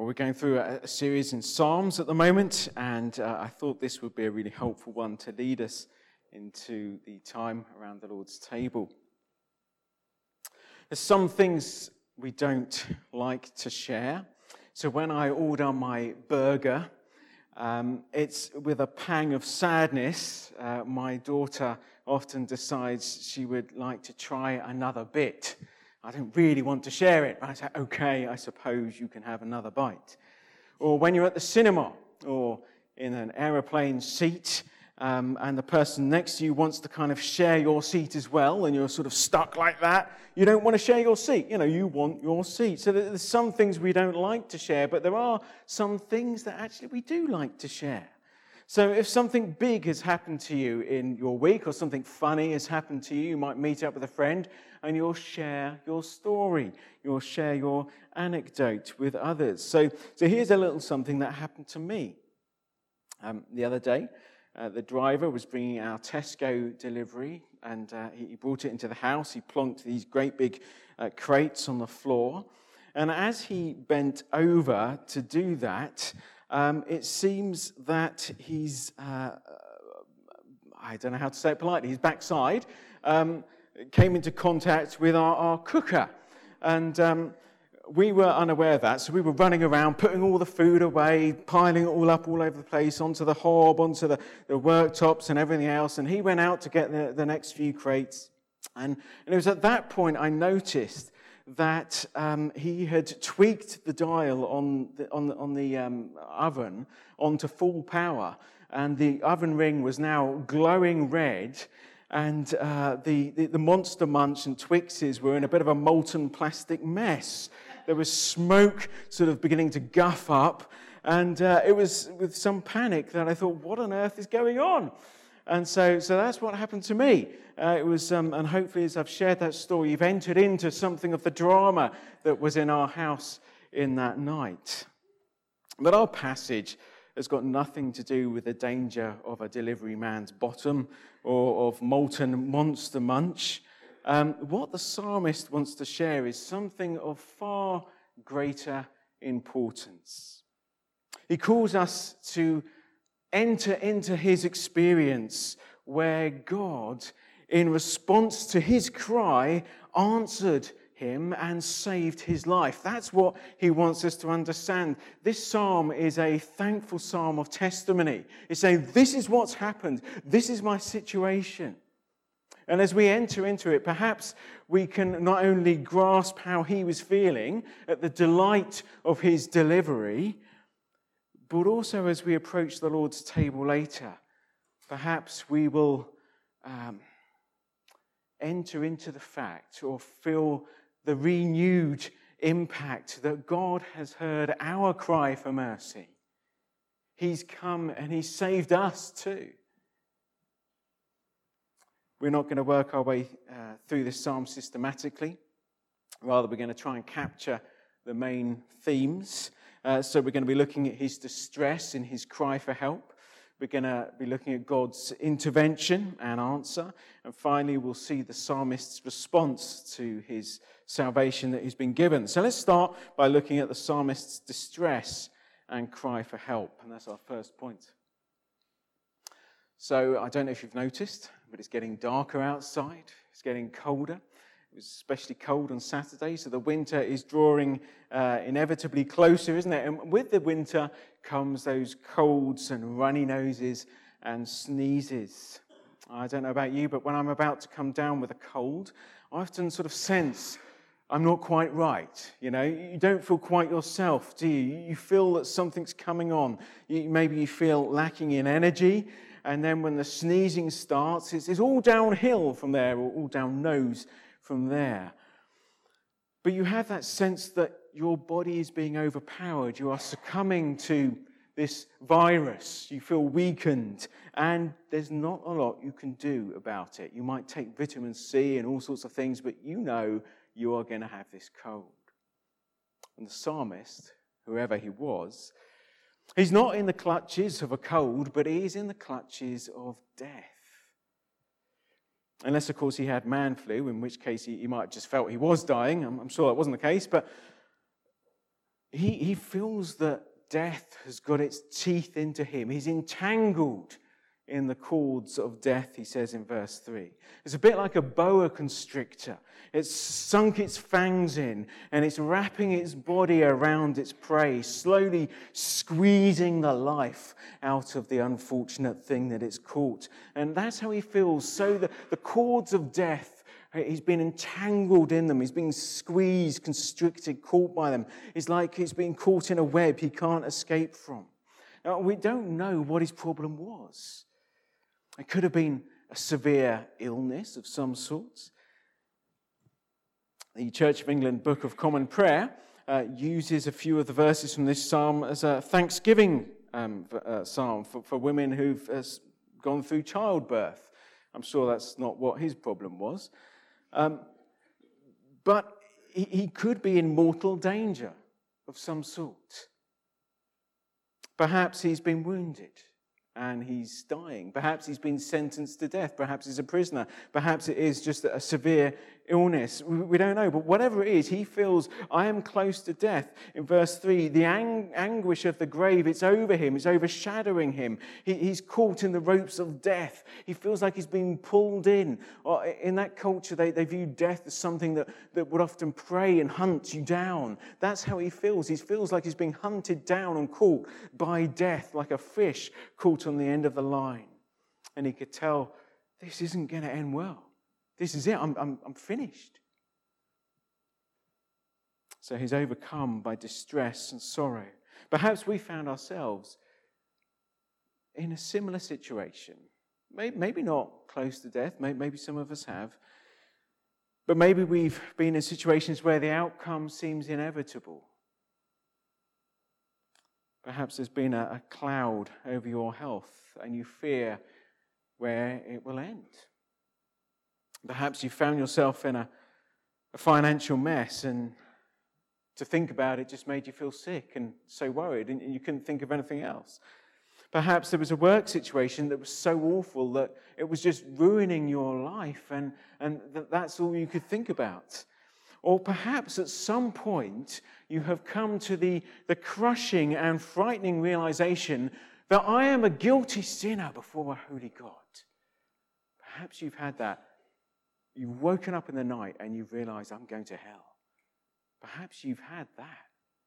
Well, we're going through a series in Psalms at the moment, and I thought this would be a really helpful one to lead us into the time around the Lord's table. There's some things we don't like to share. So when I order my burger, it's with a pang of sadness. My daughter often decides she would like to try another bit. I don't really want to share it. I say, okay, I suppose you can have another bite. Or when you're at the cinema or in an aeroplane seat and the person next to you wants to kind of share your seat as well and you're sort of stuck like that, you don't want to share your seat. You want your seat. So there's some things we don't like to share, but there are some things that actually we do like to share. So if something big has happened to you in your week or something funny has happened to you, you might meet up with a friend and you'll share your story. You'll share your anecdote with others. So here's a little something that happened to me. The other day, the driver was bringing our Tesco delivery and he brought it into the house. He plonked these great big crates on the floor. And as he bent over to do that, it seems that he's, I don't know how to say it politely, his backside came into contact with our cooker. And we were unaware of that, so we were running around, putting all the food away, piling it all up all over the place, onto the hob, onto the worktops and everything else. And he went out to get the next few crates. And it was at that point I noticed that he had tweaked the dial on the oven onto full power, and the oven ring was now glowing red, and the Monster Munch and Twixes were in a bit of a molten plastic mess. There was smoke sort of beginning to guff up, and it was with some panic that I thought, what on earth is going on? And so that's what happened to me. It was, and hopefully as I've shared that story, you've entered into something of the drama that was in our house in that night. But our passage has got nothing to do with the danger of a delivery man's bottom or of molten Monster Munch. What the psalmist wants to share is something of far greater importance. He calls us to enter into his experience where God, in response to his cry, answered him and saved his life. That's what he wants us to understand. This psalm is a thankful psalm of testimony. It's saying, this is what's happened. This is my situation. And as we enter into it, perhaps we can not only grasp how he was feeling at the delight of his delivery, but also as we approach the Lord's table later, perhaps we will enter into the fact or feel the renewed impact that God has heard our cry for mercy. He's come and he's saved us too. We're not going to work our way through this psalm systematically. Rather, we're going to try and capture the main themes. So we're going to be looking at his distress in his cry for help. We're going to be looking at God's intervention and answer. And finally, we'll see the psalmist's response to his salvation that he's been given. So let's start by looking at the psalmist's distress and cry for help. And that's our first point. So I don't know if you've noticed, but it's getting darker outside. It's getting colder. It was especially cold on Saturday, so the winter is drawing inevitably closer, isn't it? And with the winter comes those colds and runny noses and sneezes. I don't know about you, but when I'm about to come down with a cold, I often sort of sense I'm not quite right. You don't feel quite yourself, do you? You feel that something's coming on. Maybe you feel lacking in energy. And then when the sneezing starts, it's all downhill from there, or all down nose from there. But you have that sense that your body is being overpowered. You are succumbing to this virus. You feel weakened, and there's not a lot you can do about it. You might take vitamin C and all sorts of things, but you know you are going to have this cold. And the psalmist, whoever he was, he's not in the clutches of a cold, but he is in the clutches of death. Unless, of course, he had man flu, in which case he might have just felt he was dying. I'm sure that wasn't the case, but he feels that death has got its teeth into him. He's entangled in the cords of death, he says in verse 3. It's a bit like a boa constrictor. It's sunk its fangs in, and it's wrapping its body around its prey, slowly squeezing the life out of the unfortunate thing that it's caught. And that's how he feels. So the cords of death, he's been entangled in them. He's been squeezed, constricted, caught by them. It's like he's been caught in a web he can't escape from. Now, we don't know what his problem was. It could have been a severe illness of some sort. The Church of England Book of Common Prayer uses a few of the verses from this psalm as a thanksgiving psalm for women who've gone through childbirth. I'm sure that's not what his problem was. But he could be in mortal danger of some sort. Perhaps he's been wounded and he's dying. Perhaps he's been sentenced to death. Perhaps he's a prisoner. Perhaps it is just a severe illness. We don't know. But whatever it is, he feels, I am close to death. In verse 3, the anguish of the grave, it's over him. It's overshadowing him. He's caught in the ropes of death. He feels like he's being pulled in. In that culture, they view death as something that would often prey and hunt you down. That's how he feels. He feels like he's being hunted down and caught by death, like a fish caught on the end of the line. And he could tell, this isn't going to end well. This is it. I'm finished. So he's overcome by distress and sorrow. Perhaps we found ourselves in a similar situation. Maybe not close to death. Maybe some of us have. But maybe we've been in situations where the outcome seems inevitable. Perhaps there's been a cloud over your health and you fear where it will end. Perhaps you found yourself in a financial mess, and to think about it just made you feel sick and so worried, and you couldn't think of anything else. Perhaps there was a work situation that was so awful that it was just ruining your life, and that's all you could think about. Or perhaps at some point you have come to the crushing and frightening realization that I am a guilty sinner before a holy God. Perhaps you've had that. You've woken up in the night and you've realized I'm going to hell. Perhaps you've had that.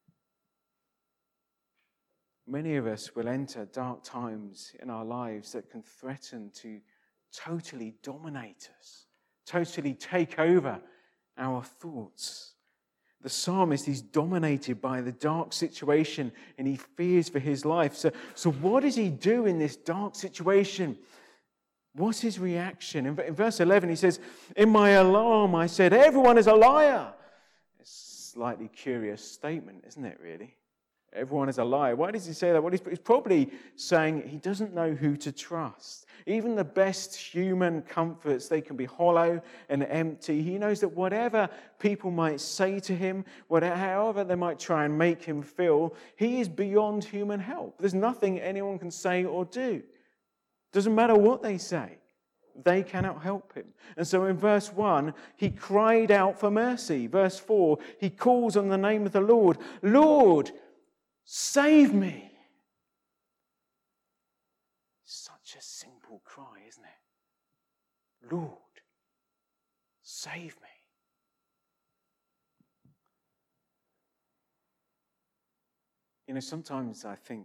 Many of us will enter dark times in our lives that can threaten to totally dominate us, totally take over our thoughts. The psalmist is dominated by the dark situation and he fears for his life. So what does he do in this dark situation? What's his reaction? In verse 11 he says, in my alarm I said, everyone is a liar. It's a slightly curious statement, isn't it really? Everyone is a liar. Why does he say that? Well, he's probably saying he doesn't know who to trust. Even the best human comforts, they can be hollow and empty. He knows that whatever people might say to him, however they might try and make him feel, he is beyond human help. There's nothing anyone can say or do. Doesn't matter what they say. They cannot help him. And so in verse 1, he cried out for mercy. Verse 4, he calls on the name of the Lord. Lord, save me. Such a simple cry, isn't it? Lord, save me. You know, sometimes I think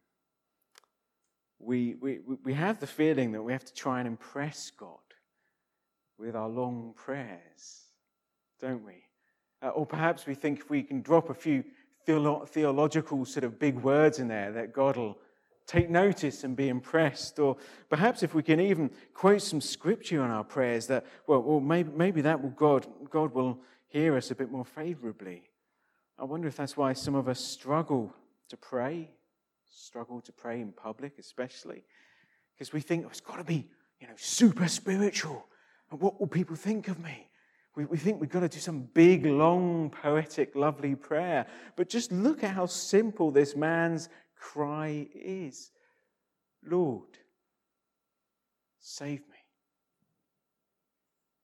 we have the feeling that we have to try and impress God with our long prayers, don't we? Or perhaps we think if we can drop a few theological sort of big words in there that God will take notice and be impressed. Or perhaps if we can even quote some scripture in our prayers that, maybe that will God will hear us a bit more favorably. I wonder if that's why some of us struggle to pray in public especially, because we think it's got to be, super spiritual. And what will people think of me? We think we've got to do some big, long, poetic, lovely prayer. But just look at how simple this man's cry is. Lord, save me.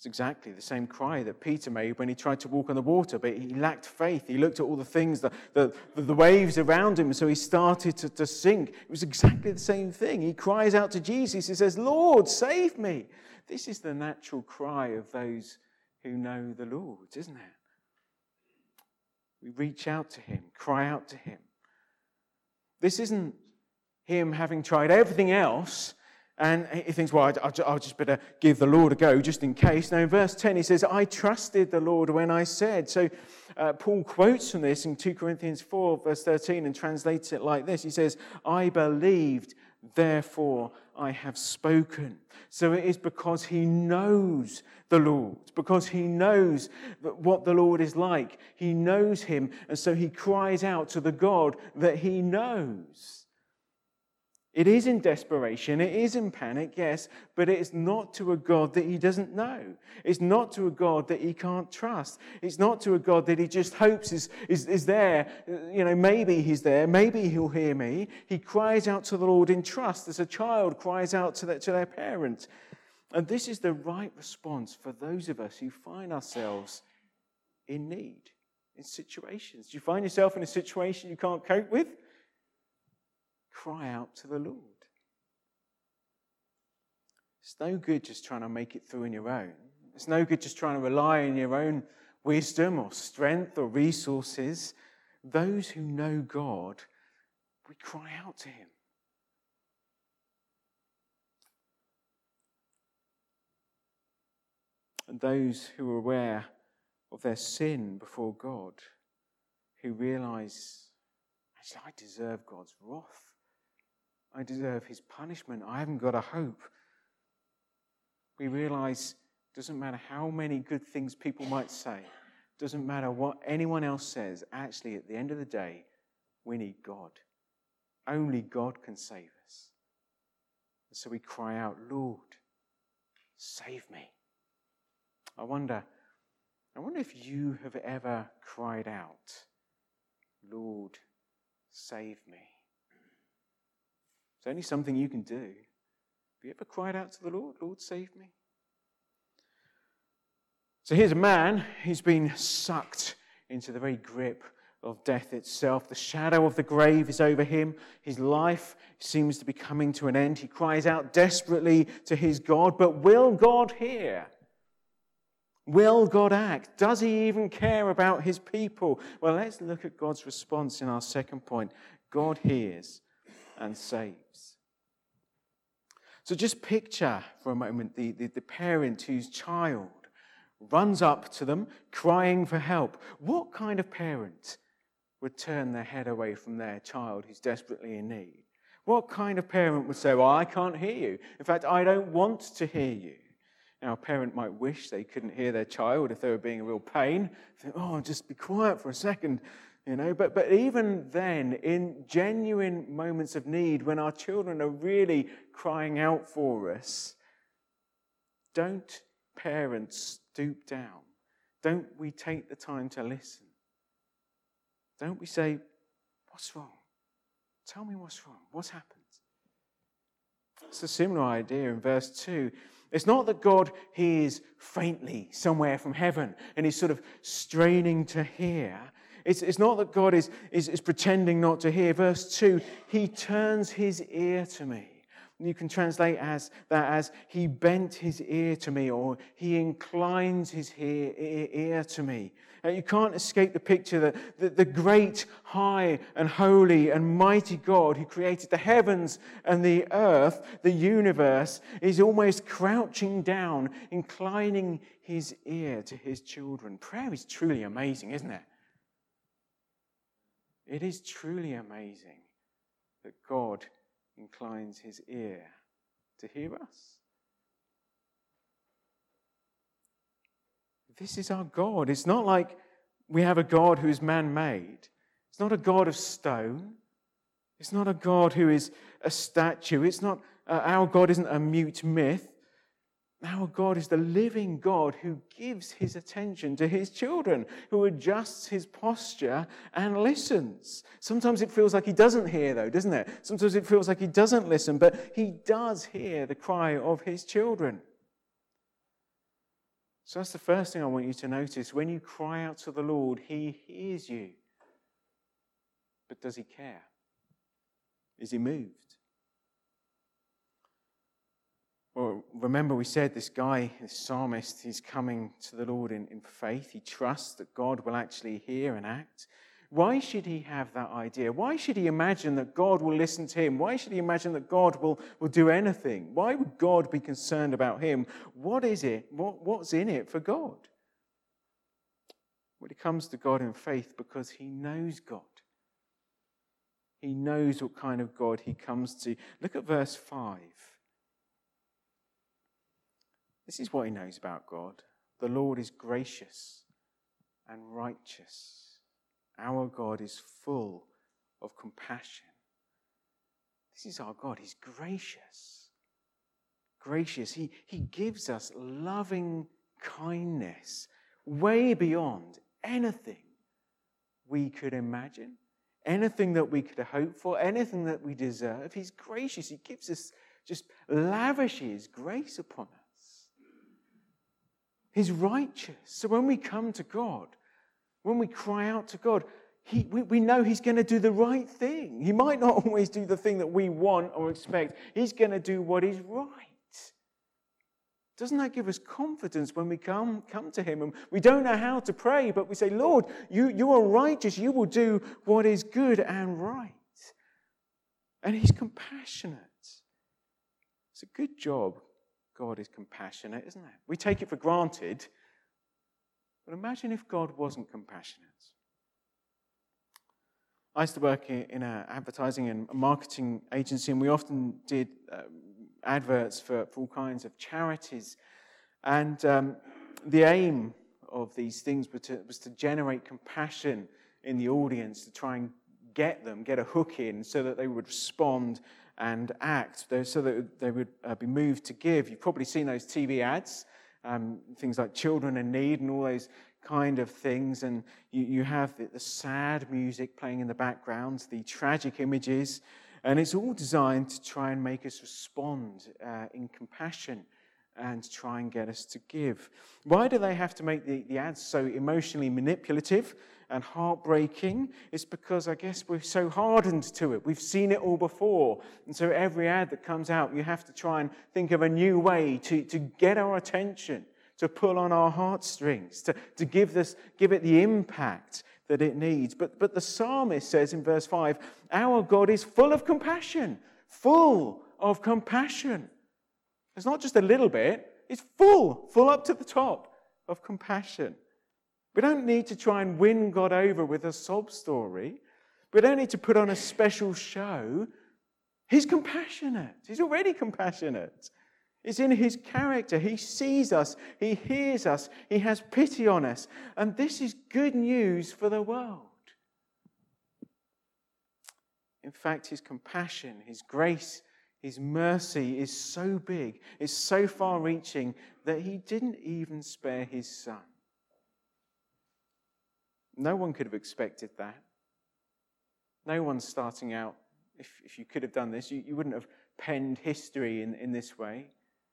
It's exactly the same cry that Peter made when he tried to walk on the water, but he lacked faith. He looked at all the things, the waves around him, so he started to sink. It was exactly the same thing. He cries out to Jesus. He says, Lord, save me. This is the natural cry of those who know the Lord, isn't it? We reach out to him, cry out to him. This isn't him having tried everything else, and he thinks, well, I'll just better give the Lord a go just in case. Now, in verse 10, he says, I trusted the Lord when I said. So Paul quotes from this in 2 Corinthians 4, verse 13, and translates it like this. He says, I believed, therefore I have spoken. So it is because he knows the Lord, because he knows what the Lord is like. He knows him, and so he cries out to the God that he knows. It is in desperation, it is in panic, yes, but it is not to a God that he doesn't know. It's not to a God that he can't trust. It's not to a God that he just hopes is there. You know, maybe he's there, maybe he'll hear me. He cries out to the Lord in trust as a child cries out to their parent. And this is the right response for those of us who find ourselves in need, in situations. Do you find yourself in a situation you can't cope with? Cry out to the Lord. It's no good just trying to make it through on your own. It's no good just trying to rely on your own wisdom or strength or resources. Those who know God, we cry out to him. And those who are aware of their sin before God, who realize, actually, I deserve God's wrath. I deserve his punishment. I haven't got a hope. We realize it doesn't matter how many good things people might say. It doesn't matter what anyone else says. Actually, at the end of the day, we need God. Only God can save us. And so we cry out, Lord, save me. I wonder if you have ever cried out, Lord, save me. It's only something you can do. Have you ever cried out to the Lord, Lord, save me? So here's a man who's been sucked into the very grip of death itself. The shadow of the grave is over him. His life seems to be coming to an end. He cries out desperately to his God, but will God hear? Will God act? Does he even care about his people? Well, let's look at God's response in our second point. God hears and saves. So just picture for a moment the parent whose child runs up to them crying for help. What kind of parent would turn their head away from their child who's desperately in need? What kind of parent would say, well, I can't hear you. In fact, I don't want to hear you. Now, a parent might wish they couldn't hear their child if they were being a real pain. Think, oh, just be quiet for a second. You know, but even then, in genuine moments of need, when our children are really crying out for us, don't parents stoop down? Don't we take the time to listen? Don't we say, what's wrong? Tell me what's wrong. What's happened? It's a similar idea in verse 2. It's not that God hears faintly somewhere from heaven and he's sort of straining to hear. It's not that God is pretending not to hear. Verse 2, he turns his ear to me. And you can translate as he bent his ear to me, or he inclines his ear to me. You can't escape the picture that the great, high and holy and mighty God who created the heavens and the earth, the universe, is almost crouching down, inclining his ear to his children. Prayer is truly amazing, isn't it? It is truly amazing that God inclines his ear to hear us. This is our God. It's not like we have a God who is man-made. It's not a God of stone. It's not a God who is a statue. It's not our God isn't a mute myth. Our God is the living God who gives his attention to his children, who adjusts his posture and listens. Sometimes it feels like he doesn't hear, though, doesn't it? Sometimes it feels like he doesn't listen, but he does hear the cry of his children. So that's the first thing I want you to notice. When you cry out to the Lord, he hears you. But does he care? Is he moved? Well, remember we said this guy, this psalmist, he's coming to the Lord in faith. He trusts that God will actually hear and act. Why should he have that idea? Why should he imagine that God will listen to him? Why should he imagine that God will do anything? Why would God be concerned about him? What is it? What's in it for God? Well, he comes to God in faith because he knows God. He knows what kind of God he comes to. Look at verse 5. This is what he knows about God. The Lord is gracious and righteous. Our God is full of compassion. This is our God. He's gracious. Gracious. He gives us loving kindness way beyond anything we could imagine, anything that we could hope for, anything that we deserve. He's gracious. He gives us, just lavishes grace upon us. He's righteous. So when we come to God, when we cry out to God, we know he's going to do the right thing. He might not always do the thing that we want or expect. He's going to do what is right. Doesn't that give us confidence when we come to him? And we don't know how to pray, but we say, Lord, you are righteous. You will do what is good and right. And he's compassionate. It's a good job. God is compassionate, isn't it? We take it for granted. But imagine if God wasn't compassionate. I used to work in an advertising and marketing agency, and we often did adverts for all kinds of charities. And the aim of these things was to generate compassion in the audience, to try and get a hook in so that they would respond and act, so that they would be moved to give. You've probably seen those TV ads, things like Children in Need and all those kind of things, and you have the sad music playing in the background, the tragic images, and it's all designed to try and make us respond in compassion and try and get us to give. Why do they have to make the ads so emotionally manipulative and heartbreaking? It's because I guess we're so hardened to it. We've seen it all before. And so every ad that comes out, you have to try and think of a new way to get our attention, to pull on our heartstrings, to give it the impact that it needs. But the psalmist says in verse 5, our God is full of compassion, full of compassion. It's not just a little bit, it's full up to the top of compassion. We don't need to try and win God over with a sob story. We don't need to put on a special show. He's compassionate. He's already compassionate. It's in his character. He sees us. He hears us. He has pity on us. And this is good news for the world. In fact, his compassion, his grace, his mercy is so big, is so far-reaching that he didn't even spare his son. No one could have expected that. No one starting out, if you could have done this, you wouldn't have penned history in this way.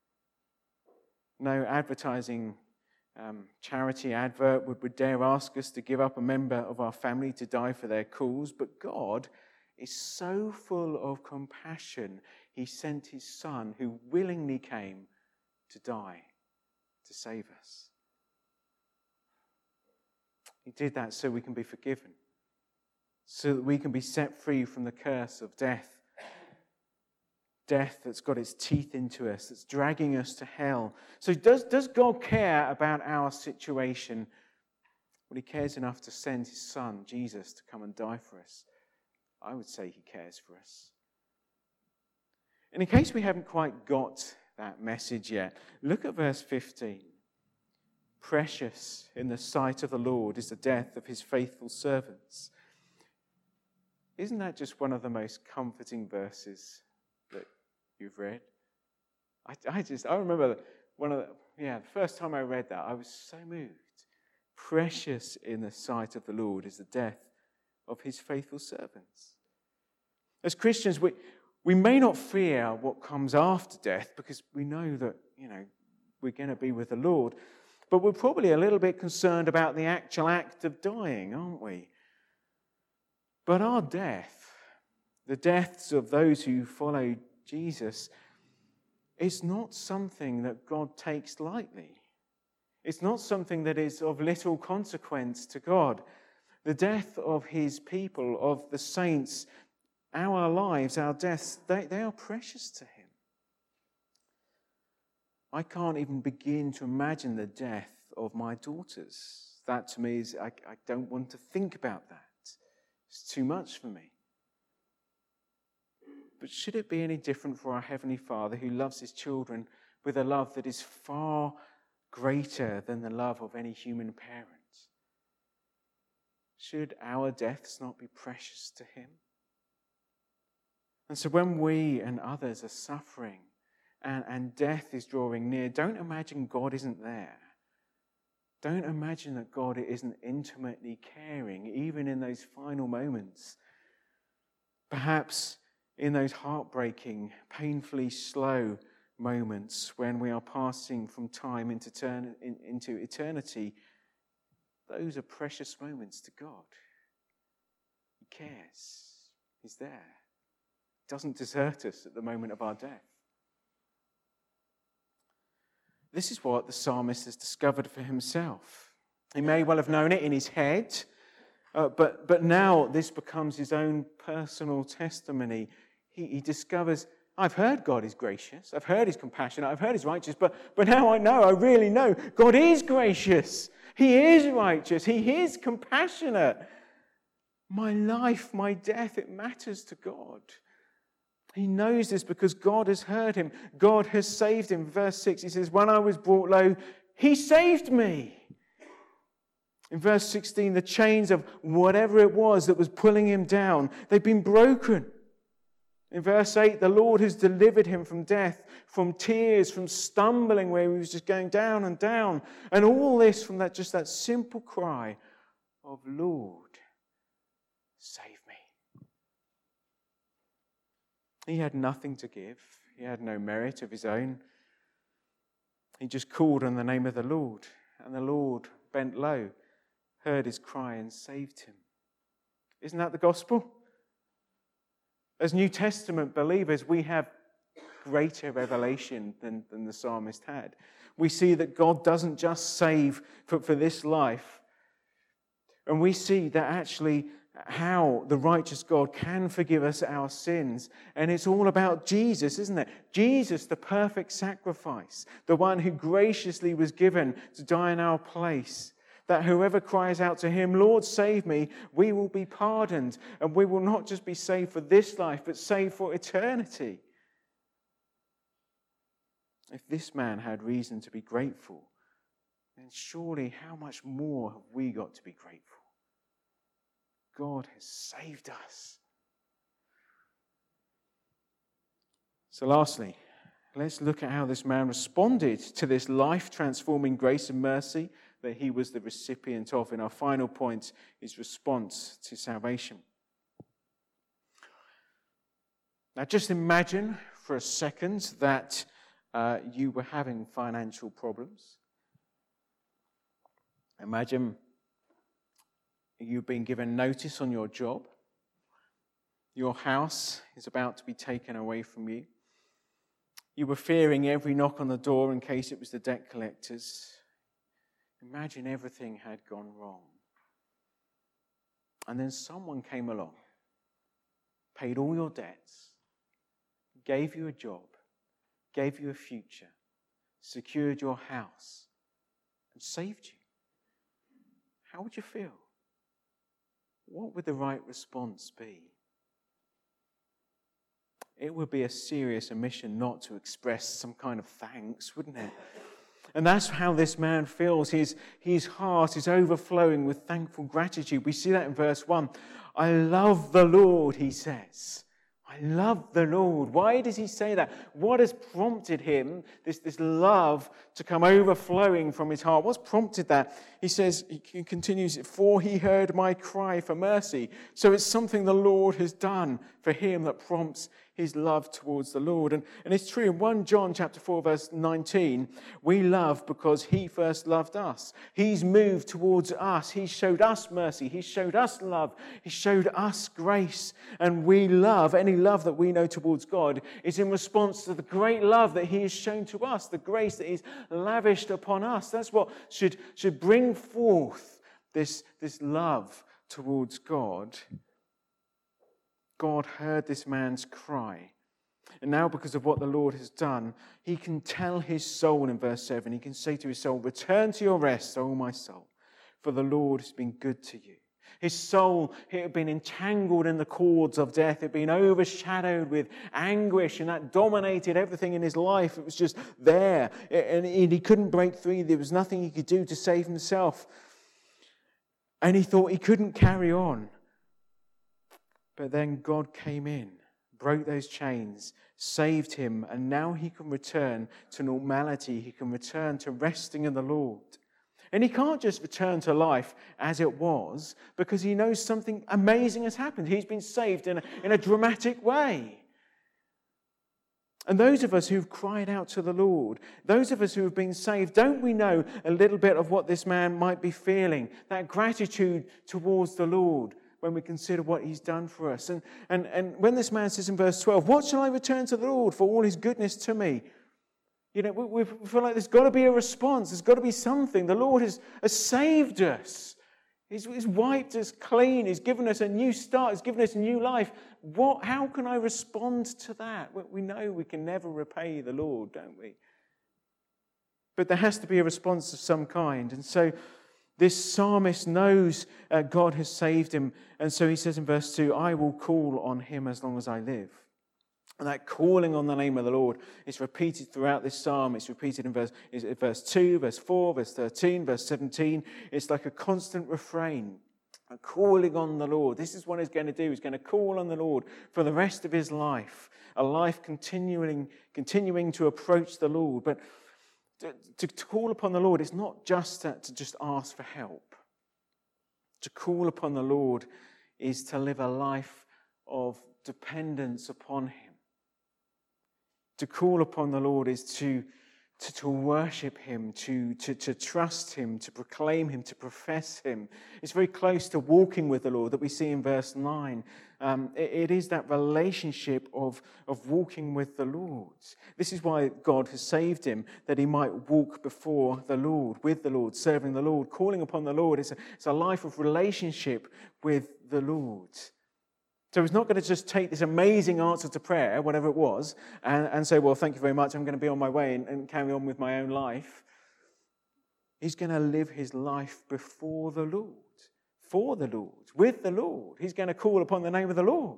No advertising charity advert would dare ask us to give up a member of our family to die for their cause, but God is so full of compassion, he sent his son who willingly came to die to save us. He did that so we can be forgiven, so that we can be set free from the curse of death. Death that's got its teeth into us, that's dragging us to hell. So does God care about our situation? Well, he cares enough to send his son, Jesus, to come and die for us. I would say he cares for us. And in case we haven't quite got that message yet, look at verse 15. Precious in the sight of the Lord is the death of his faithful servants. Isn't that just one of the most comforting verses that you've read? I remember the first time I read that, I was so moved. Precious in the sight of the Lord is the death of his faithful servants. As Christians, we may not fear what comes after death because we know that, we're going to be with the Lord. but we're probably a little bit concerned about the actual act of dying, aren't we? But our death, the deaths of those who follow Jesus, is not something that God takes lightly. It's not something that is of little consequence to God. The death of his people, of the saints, our lives, our deaths, they are precious to him. I can't even begin to imagine the death of my daughters. That to me is, I don't want to think about that. It's too much for me. But should it be any different for our Heavenly Father who loves his children with a love that is far greater than the love of any human parent? Should our deaths not be precious to him? And so when we and others are suffering and death is drawing near, don't imagine God isn't there. Don't imagine that God isn't intimately caring, even in those final moments. Perhaps in those heartbreaking, painfully slow moments when we are passing from time into eternity, those are precious moments to God. He cares. He's there. He doesn't desert us at the moment of our death. This is what the psalmist has discovered for himself. He may well have known it in his head, but now this becomes his own personal testimony. He discovers, I've heard God is gracious, I've heard he's compassionate, I've heard he's righteous, but now I really know God is gracious. He is righteous. He is compassionate. My life, my death, it matters to God. He knows this because God has heard him. God has saved him. Verse 6, he says, when I was brought low, he saved me. In verse 16, the chains of whatever it was that was pulling him down, they've been broken. In verse 8, the Lord has delivered him from death, from tears, from stumbling where he was just going down and down. And all this from that simple cry of, Lord, save me. He had nothing to give. He had no merit of his own. He just called on the name of the Lord, and the Lord bent low, heard his cry, and saved him. Isn't that the gospel? As New Testament believers, we have greater revelation than the psalmist had. We see that God doesn't just save for this life. And we see that actually how the righteous God can forgive us our sins. And it's all about Jesus, isn't it? Jesus, the perfect sacrifice, the one who graciously was given to die in our place. That whoever cries out to him, Lord, save me, we will be pardoned. And we will not just be saved for this life, but saved for eternity. If this man had reason to be grateful, then surely how much more have we got to be grateful? God has saved us. So lastly, let's look at how this man responded to this life-transforming grace and mercy that he was the recipient of. In our final point, his response to salvation. Now just imagine for a second that you were having financial problems. Imagine you've been given notice on your job. Your house is about to be taken away from you. You were fearing every knock on the door in case it was the debt collectors. Imagine everything had gone wrong. And then someone came along, paid all your debts, gave you a job, gave you a future, secured your house, and saved you. How would you feel? What would the right response be? It would be a serious omission not to express some kind of thanks, wouldn't it? And that's how this man feels. His heart is overflowing with thankful gratitude. We see that in verse 1. I love the Lord, he says. I love the Lord. Why does he say that? What has prompted him, this love, to come overflowing from his heart? What's prompted that? He says, he continues, for he heard my cry for mercy. So it's something the Lord has done for him that prompts his love towards the Lord. And it's true in 1 John chapter 4, verse 19, we love because he first loved us. He's moved towards us. He showed us mercy. He showed us love. He showed us grace. And we love, any love that we know towards God is in response to the great love that he has shown to us, the grace that he's lavished upon us. That's what should bring forth this love towards God. God heard this man's cry. And now, because of what the Lord has done, he can tell his soul in verse 7, he can say to his soul, return to your rest, O my soul, for the Lord has been good to you. His soul, it had been entangled in the cords of death. It had been overshadowed with anguish, and that dominated everything in his life. It was just there, and he couldn't break free. There was nothing he could do to save himself. And he thought he couldn't carry on. But then God came in, broke those chains, saved him, and now he can return to normality. He can return to resting in the Lord. And he can't just return to life as it was, because he knows something amazing has happened. He's been saved in a dramatic way. And those of us who've cried out to the Lord, those of us who have been saved, don't we know a little bit of what this man might be feeling? That gratitude towards the Lord when we consider what he's done for us. And when this man says in verse 12, what shall I return to the Lord for all his goodness to me? You know, we feel like there's got to be a response. There's got to be something. The Lord has saved us. He's wiped us clean. He's given us a new start. He's given us a new life. How can I respond to that? We know we can never repay the Lord, don't we? But there has to be a response of some kind. And so this psalmist knows God has saved him. And so he says in verse 2, I will call on him as long as I live. And that calling on the name of the Lord is repeated throughout this psalm. It's repeated in verse 2, verse 4, verse 13, verse 17. It's like a constant refrain, a calling on the Lord. This is what he's going to do. He's going to call on the Lord for the rest of his life, a life continuing to approach the Lord. But to call upon the Lord is not just to just ask for help. To call upon the Lord is to live a life of dependence upon him. To call upon the Lord is to worship him, to trust him, to proclaim him, to profess him. It's very close to walking with the Lord that we see in verse 9. It is that relationship of walking with the Lord. This is why God has saved him, that he might walk before the Lord, with the Lord, serving the Lord, calling upon the Lord. It's a life of relationship with the Lord. So he's not going to just take this amazing answer to prayer, whatever it was, and say, well, thank you very much, I'm going to be on my way and carry on with my own life. He's going to live his life before the Lord, for the Lord, with the Lord. He's going to call upon the name of the Lord.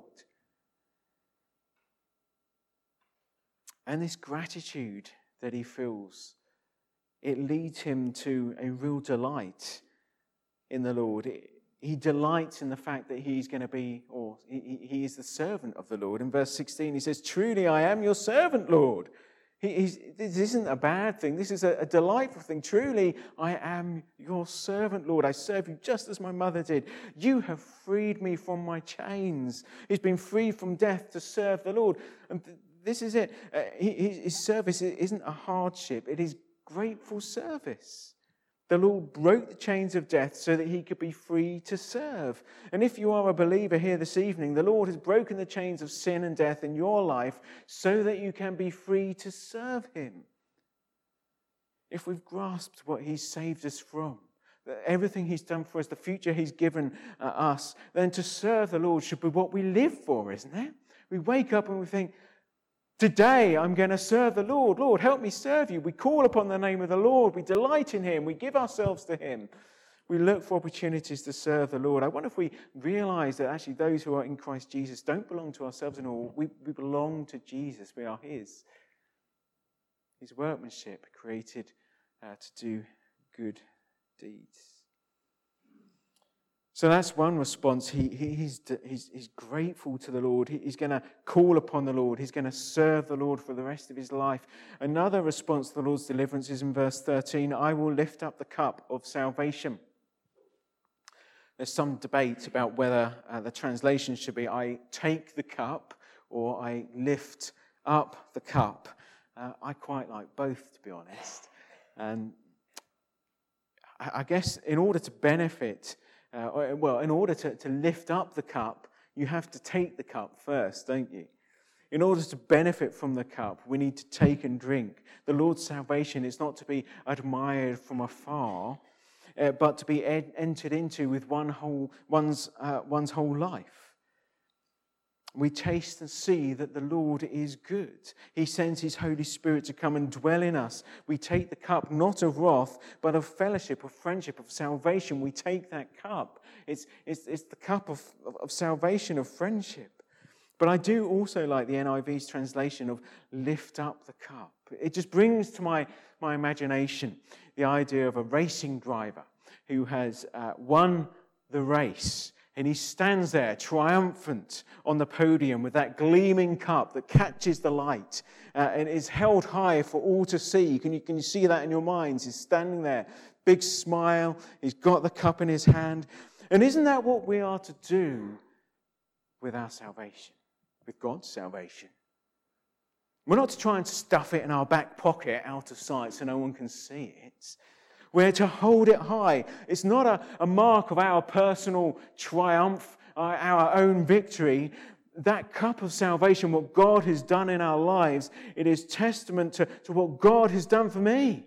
And this gratitude that he feels, it leads him to a real delight in the Lord. He delights in the fact that he's going to be, or he is the servant of the Lord. In verse 16, he says, truly I am your servant, Lord. This isn't a bad thing. This is a delightful thing. Truly I am your servant, Lord. I serve you just as my mother did. You have freed me from my chains. He's been freed from death to serve the Lord. And this is it. His service isn't a hardship. It is grateful service. The Lord broke the chains of death so that he could be free to serve. And if you are a believer here this evening, the Lord has broken the chains of sin and death in your life so that you can be free to serve him. If we've grasped what he's saved us from, everything he's done for us, the future he's given us, then to serve the Lord should be what we live for, isn't it? We wake up and we think, today I'm going to serve the Lord. Lord, help me serve you. We call upon the name of the Lord. We delight in him. We give ourselves to him. We look for opportunities to serve the Lord. I wonder if we realize that actually those who are in Christ Jesus don't belong to ourselves at all. We belong to Jesus. We are his. His workmanship created to do good deeds. So that's one response. He's grateful to the Lord. He's going to call upon the Lord. He's going to serve the Lord for the rest of his life. Another response to the Lord's deliverance is in verse 13. I will lift up the cup of salvation. There's some debate about whether the translation should be, I take the cup, or I lift up the cup. I quite like both, to be honest. And I guess in order to benefit, in order to lift up the cup, you have to take the cup first, don't you? In order to benefit from the cup, we need to take and drink. The Lord's salvation is not to be admired from afar, but to be entered into with one's whole life. We taste and see that the Lord is good. He sends His Holy Spirit to come and dwell in us. We take the cup not of wrath, but of fellowship, of friendship, of salvation. We take that cup. It's the cup of salvation, of friendship. But I do also like the NIV's translation of lift up the cup. It just brings to my imagination the idea of a racing driver who has won the race. And he stands there triumphant on the podium with that gleaming cup that catches the light and is held high for all to see. Can you see that in your minds? He's standing there, big smile. He's got the cup in his hand. And isn't that what we are to do with our salvation, with God's salvation? We're not to try and stuff it in our back pocket out of sight so no one can see it. We're to hold it high. It's not a mark of our personal triumph, our own victory. That cup of salvation, what God has done in our lives, it is testament to what God has done for me.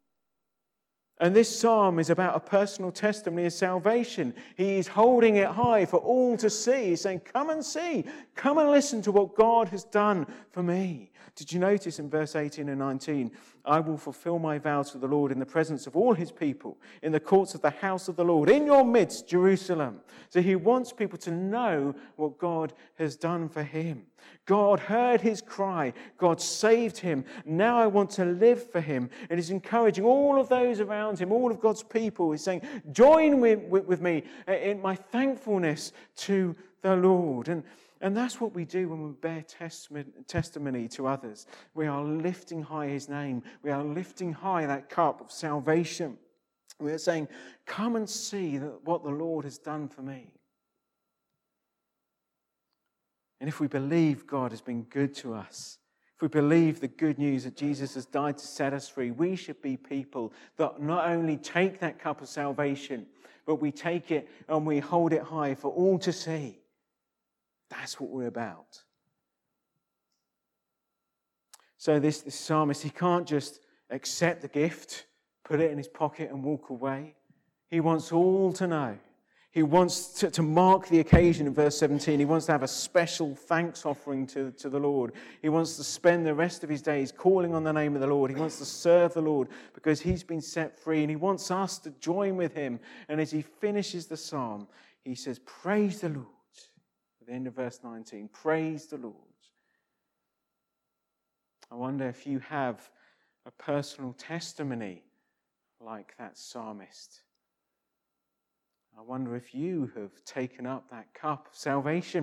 And this psalm is about a personal testimony of salvation. He is holding it high for all to see. He's saying, come and see. Come and listen to what God has done for me. Did you notice in verse 18 and 19, I will fulfill my vows to the Lord in the presence of all His people, in the courts of the house of the Lord, in your midst, Jerusalem. So He wants people to know what God has done for him. God heard his cry. God saved him. Now I want to live for Him. And He's encouraging all of those around him, all of God's people. He's saying, join with me in my thankfulness to the Lord. And that's what we do when we bear testimony to others. We are lifting high His name. We are lifting high that cup of salvation. We are saying, come and see what the Lord has done for me. And if we believe God has been good to us, if we believe the good news that Jesus has died to set us free, we should be people that not only take that cup of salvation, but we take it and we hold it high for all to see. That's what we're about. So this psalmist, he can't just accept the gift, put it in his pocket and walk away. He wants all to know. He wants to mark the occasion in verse 17. He wants to have a special thanks offering to the Lord. He wants to spend the rest of his days calling on the name of the Lord. He wants to serve the Lord because he's been set free, and he wants us to join with him. And as he finishes the psalm, he says, praise the Lord. At the end of verse 19, praise the Lord. I wonder if you have a personal testimony like that psalmist. I wonder if you have taken up that cup of salvation.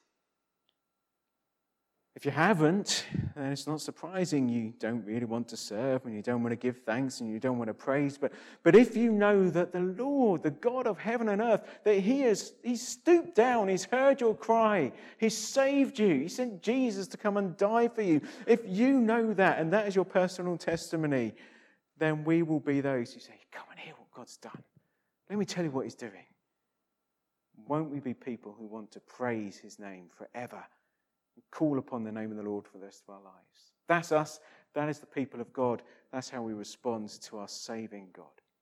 If you haven't, then it's not surprising you don't really want to serve and you don't want to give thanks and you don't want to praise. But if you know that the Lord, the God of heaven and earth, that He's stooped down, He's heard your cry, He's saved you, He sent Jesus to come and die for you. If you know that and that is your personal testimony, then we will be those who say, come and hear what God's done. Let me tell you what He's doing. Won't we be people who want to praise His name forever and call upon the name of the Lord for the rest of our lives? That's us. That is the people of God. That's how we respond to our saving God.